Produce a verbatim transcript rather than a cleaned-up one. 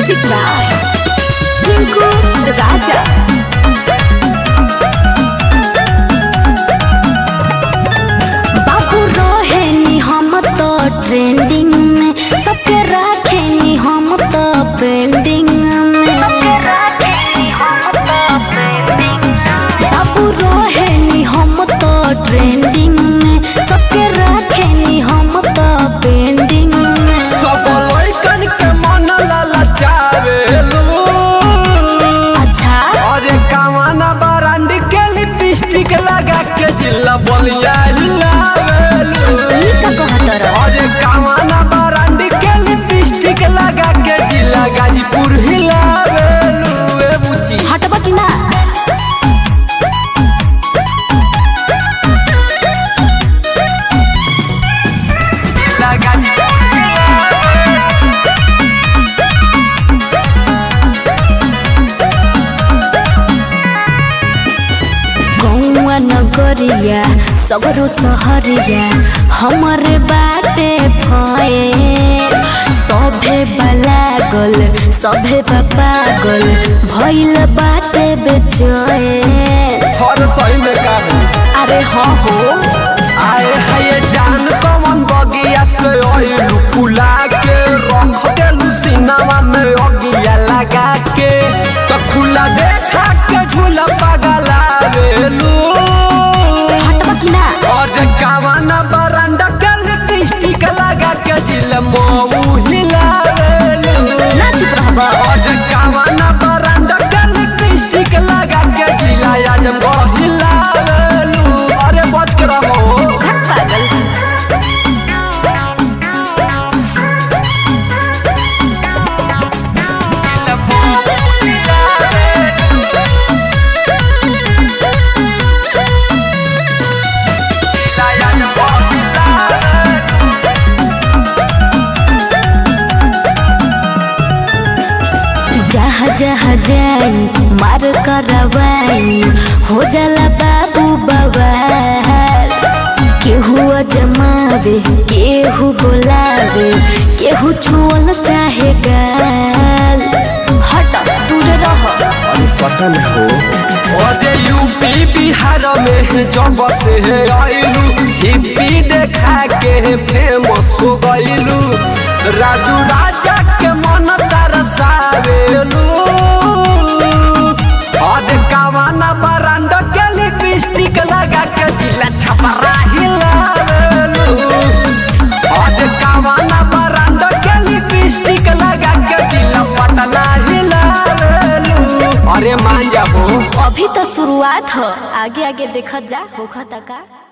Music by Tinku राजा। बाबू रहे नी हम तो ट्रेंडिंग में, सबके रखे नी हम तो पेंडिंग में। बाबू रहे नी हम तो ट्रेंडिंग में, सबके रखे नी हम तो पेंडिंग में। सब लइकन के मन ललचावेलू। अच्छा अरे कामना बरांडी के लिपस्टिक लगा के जिला बलिया हिलावेलू। ई का कहतर? अरे कामना बरांडी के लिपस्टिक लगा के जिला गाजीपुर हिलावेलू। ए बुची हटबा कि ना? जिला गाजीपुर गौआ नगरिया सगरो सहरिया हमरे बाटे भये। सभे बलागल सभे पागल भइल बाटे बेचैन। हर सही में काबू। अरे हाँ हो आए है जान कमन बगिया से आइलू फुला के रख देलू सीनावा में अगिया लगा के। तो खुला देखा के झूला पगलावेलू। हटबा कि ना? और कावना बरांडा के लिपस्टिक लगा के जिल मऊ हिलावेलू। ना चुप रहबा। और कावना बरांडा के लिपस्टिक लगा के जिला आजमगढ़ हिलावेलू। अरे बच के रहो खट पागल। जहाँ जहाँ जाई मार करवाई हो जाला बाबू बवाल। केहू अजमावे केहू बोलावे केहू छुअल चाहे गाल। हट दूर रह। सटन हो। अरे यूपी बिहार में जब से आइलू हिप्पी देखा के फेमस हो गइलू। राजू राजा के मन तरसावेलू। अरे कावना बरांडा के लिपस्टिक लगा के जिला छपरा हिलावेलू। अरे कावना बरांडा के लिपस्टिक लगा के जिला पटना हिलावेलू। अरे मान जाबो। अभी तो शुरुआत हो, आगे आगे देखत जा होखत का।